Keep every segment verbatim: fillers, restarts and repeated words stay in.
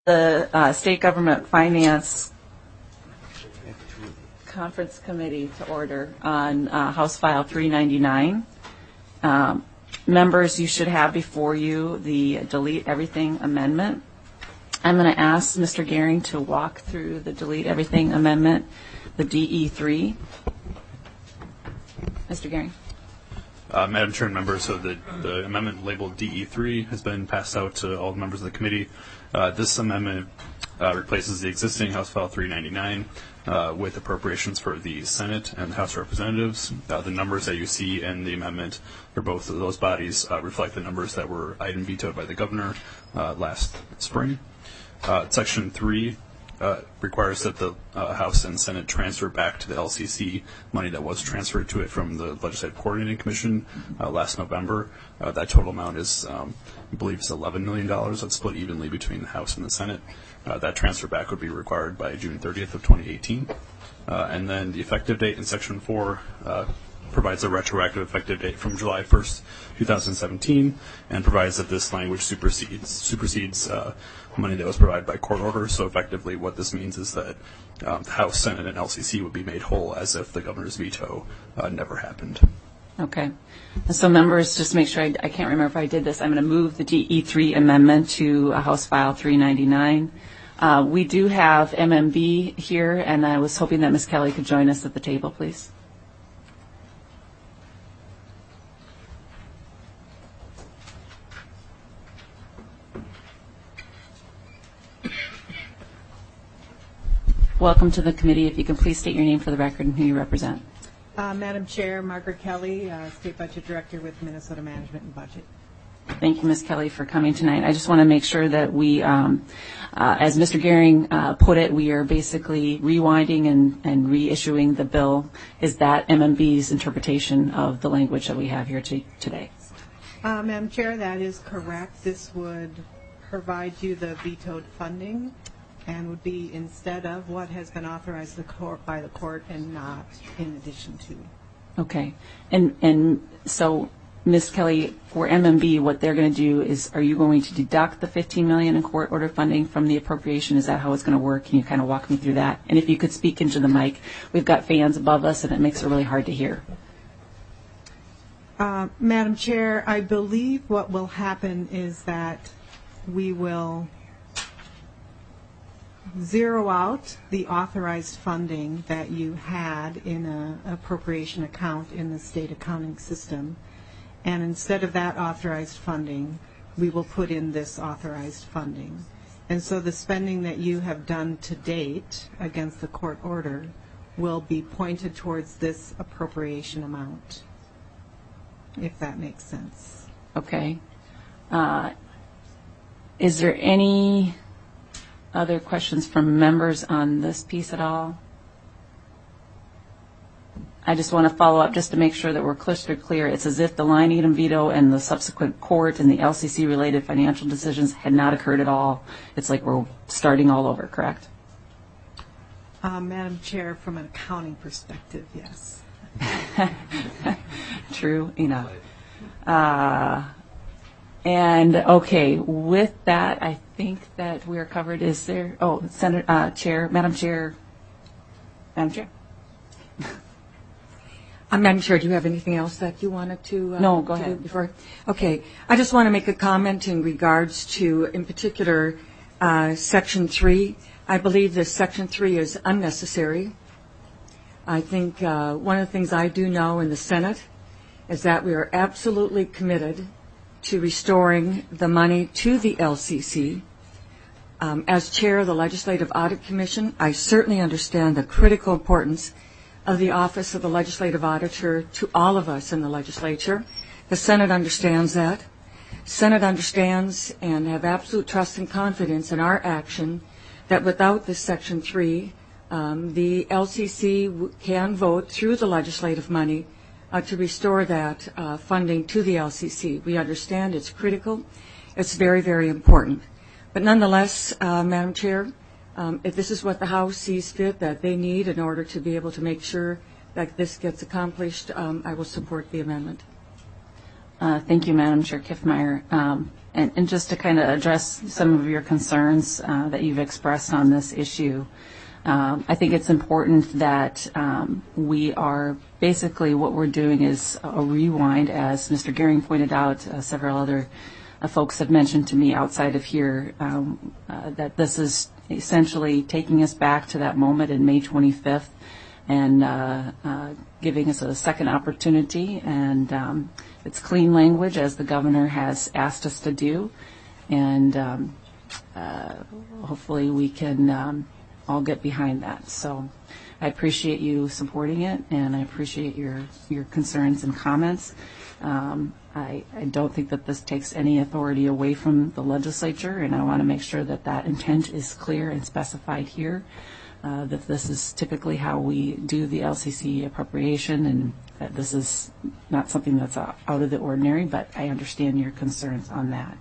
The uh, State Government Finance Conference Committee to order on uh, House File three ninety-nine. Um, members, you should have before you the delete everything amendment. I'm going to ask Mister Gehring to walk through the delete everything amendment, the D E three. Mister Gehring. Uh, Madam Chair and members, so the, the amendment labeled D E three has been passed out to all the members of the committee. Uh, this amendment uh, replaces the existing House File three ninety-nine uh, with appropriations for the Senate and the House of Representatives. Uh, the numbers that you see in the amendment for both of those bodies uh, reflect the numbers that were item vetoed by the governor uh, last spring. Uh, Section three Uh, requires that the uh, House and Senate transfer back to the L C C money that was transferred to it from the Legislative Coordinating Commission uh, last November. Uh, that total amount is, um, I believe, is eleven million dollars. That's split evenly between the House and the Senate. Uh, that transfer back would be required by June thirtieth of twenty eighteen. Uh, and then the effective date in Section four uh, provides a retroactive effective date from July first, two thousand seventeen, and provides that this language supersedes supersedes uh, money that was provided by court order. So effectively what this means is that um, the House, Senate, and L C C would be made whole as if the governor's veto uh, never happened. Okay. So members, just make sure, I, I can't remember if I did this, I'm going to move the D E three amendment to uh, House File three ninety-nine. Uh, we do have M M B here, and I was hoping that Miz Kelly could join us at the table, please. Welcome to the committee. If you can please state your name for the record and who you represent. Uh, Madam Chair, Margaret Kelly, uh, State Budget Director with Minnesota Management and Budget. Thank you, Miz Kelly, for coming tonight. I just want to make sure that we, um, uh, as Mister Gehring uh, put it, we are basically rewinding and, and reissuing the bill. Is that M M B's interpretation of the language that we have here to, today? Uh, Madam Chair, that is correct. This would provide you the vetoed funding and would be instead of what has been authorized the court by the court and not in addition to. Okay. And and so, Miz Kelly, for M M B, what they're going to do is, are you going to deduct the fifteen million dollars in court order funding from the appropriation? Is that how it's going to work? Can you kind of walk me through that? And if you could speak into the mic. We've got fans above us, and it makes it really hard to hear. Uh, Madam Chair, I believe what will happen is that we will zero out the authorized funding that you had in an appropriation account in the state accounting system. And instead of that authorized funding, we will put in this authorized funding. And so the spending that you have done to date against the court order will be pointed towards this appropriation amount, if that makes sense. Okay. Uh, is there any other questions from members on this piece at all? I just want to follow up just to make sure that we're crystal clear. It's as if the line item veto and the subsequent court and the L C C related financial decisions had not occurred at all. It's like we're starting all over, correct? Uh, Madam Chair, from an accounting perspective, yes. True enough. Uh, and okay, with that, I think that we are covered. Is there? Oh, Senator uh, Chair, Madam Chair, Madam Chair. Uh, Madam Chair, do you have anything else that you wanted to? Uh, no, go to ahead. Do before? Okay, I just want to make a comment in regards to, in particular, uh, Section three. I believe that Section three is unnecessary. I think uh, one of the things I do know in the Senate is that we are absolutely committed to restoring the money to the L C C. Um, as chair of the Legislative Audit Commission, I certainly understand the critical importance of the Office of the Legislative Auditor to all of us in the legislature. The Senate understands that. Senate understands and have absolute trust and confidence in our action that without this Section three, um, the L C C w- can vote through the legislative money uh, to restore that uh, funding to the L C C. We understand it's critical. It's very, very important. But nonetheless, uh, Madam Chair, um, if this is what the House sees fit that they need in order to be able to make sure that this gets accomplished, um, I will support the amendment. Uh, thank you, Madam Chair Kiffmeyer. Um, and, and just to kind of address some of your concerns uh, that you've expressed on this issue, um, I think it's important that um, we are basically what we're doing is a rewind, as Mister Gehring pointed out, uh, several other uh, folks have mentioned to me outside of here, um, uh, that this is essentially taking us back to that moment in May twenty-fifth and uh, uh, giving us a second opportunity. And um, it's clean language, as the governor has asked us to do. And um, uh, hopefully we can um, all get behind that. So I appreciate you supporting it, and I appreciate your, your concerns and comments. Um, I, I don't think that this takes any authority away from the legislature, and I want to make sure that that intent is clear and specified here, uh, that this is typically how we do the L C C appropriation, and that this is not something that's out of the ordinary, but I understand your concerns on that.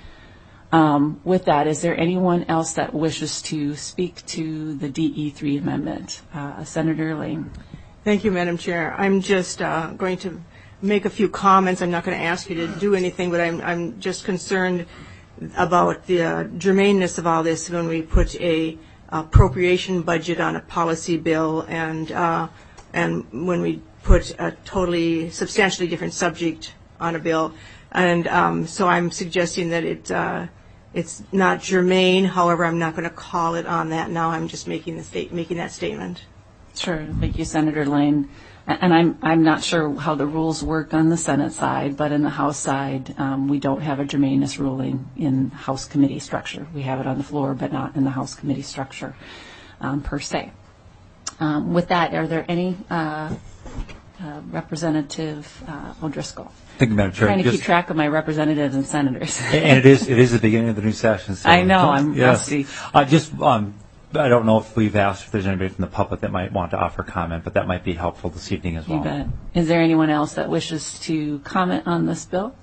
Um, with that, is there anyone else that wishes to speak to the D E three amendment? Uh, Senator Lane. Thank you, Madam Chair. I'm just uh, going to make a few comments. I'm not going to ask you to do anything, but I'm, I'm just concerned about the uh, germaneness of all this when we put a appropriation budget on a policy bill, and uh, and when we put a totally substantially different subject on a bill. And um, so I'm suggesting that it uh, it's not germane. However, I'm not going to call it on that now. I'm just making the state making that statement. Sure. Thank you, Senator Lane. And I'm I'm not sure how the rules work on the Senate side, but in the House side, um, we don't have a germaneness ruling in House committee structure. We have it on the floor, but not in the House committee structure um, per se. Um, with that, are there any uh, uh, Representative uh, O'Driscoll? Thank you, Madam Chair. I'm trying to Just, keep track of my representatives and senators. and it is it is the beginning of the new session. So I know, I'm yes. rusty. Uh, just um, I don't know if we've asked if there's anybody from the public that might want to offer comment, but that might be helpful this evening as well. You bet. Is there anyone else that wishes to comment on this bill?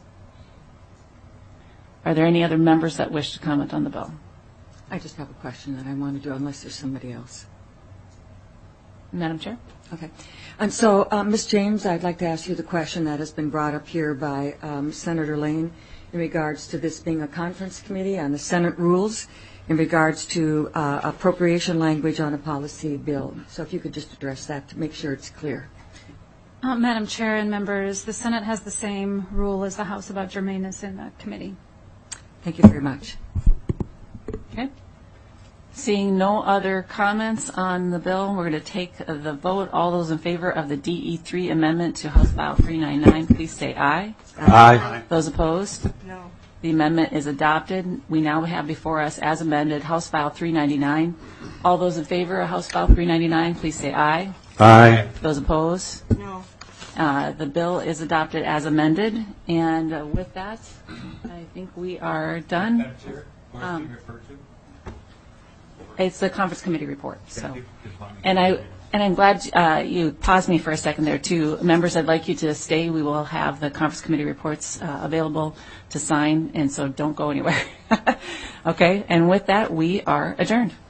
Are there any other members that wish to comment on the bill? I just have a question that I want to do, unless there's somebody else. Madam Chair? Okay. And so, uh, Miz James, I'd like to ask you the question that has been brought up here by um, Senator Lane in regards to this being a conference committee on the Senate rules in regards to uh, appropriation language on a policy bill. So if you could just address that to make sure it's clear. Uh, Madam Chair and members, the Senate has the same rule as the House about germaneness in the committee. Thank you very much. Okay. Seeing no other comments on the bill, we're going to take the vote. All those in favor of the D E three amendment to House File three ninety-nine, please say aye. Aye. Those opposed? No. The amendment is adopted. We now have before us, as amended, House File three ninety-nine. All those in favor of House File three ninety-nine, please say aye. Aye. Those opposed? No. Uh, the bill is adopted as amended. And uh, with that, I think we are done. Madam Chair, what Um, are you referred to? It's the conference committee report. So, and I and I'm glad uh, you paused me for a second there too. Members, I'd like you to stay. We will have the conference committee reports uh, available to sign, and so don't go anywhere. Okay. And with that, we are adjourned.